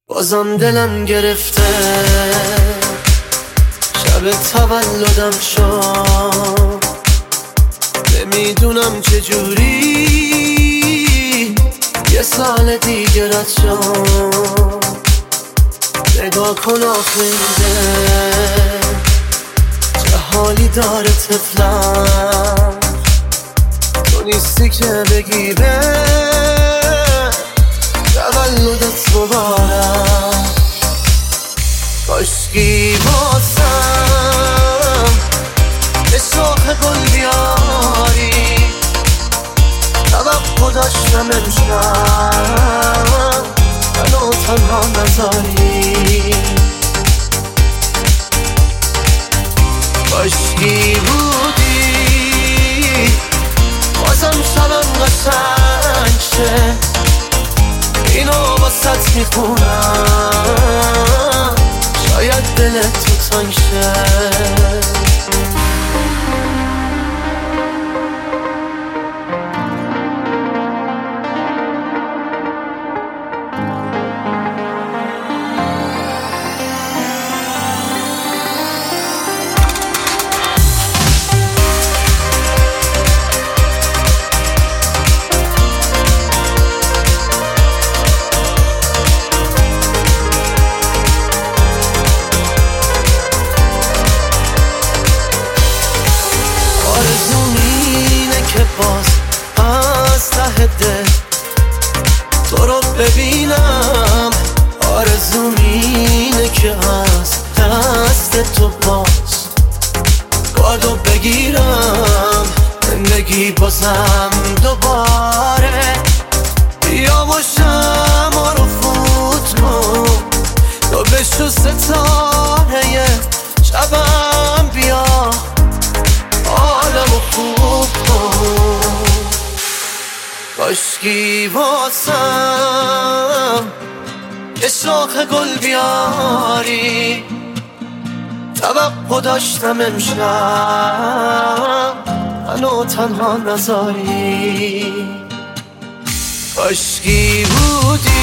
بازم دلم گرفته، شب تولدم شد، نمیدونم چجوری یه سال دیگه رد شد. نگاه کن آخه چه حالی داره طفلم، تو نیستی که بگی به تولدت مبارک. کاشکی بازم به شاخ گل بیاری، توقع داشتم امشب منو تنها نذاری. کاشکی بودی بازم شبم قشنگ شه، اینو واسط میخونم شاید دلت تو تنگ شه. که باز از ته دل تو رو ببینم، آرزوم اینه که از دست تو باز کادو بگیرم. زندگی بازم دوباره بیا و شمع رو فوت کن، تو بشو ستاره شبم، بیا حالمو خوب کن. کاشکی واسم یه شاخ گل بیاری، توقع داشتم امشب منو تنها نذاری. کاشکی بودی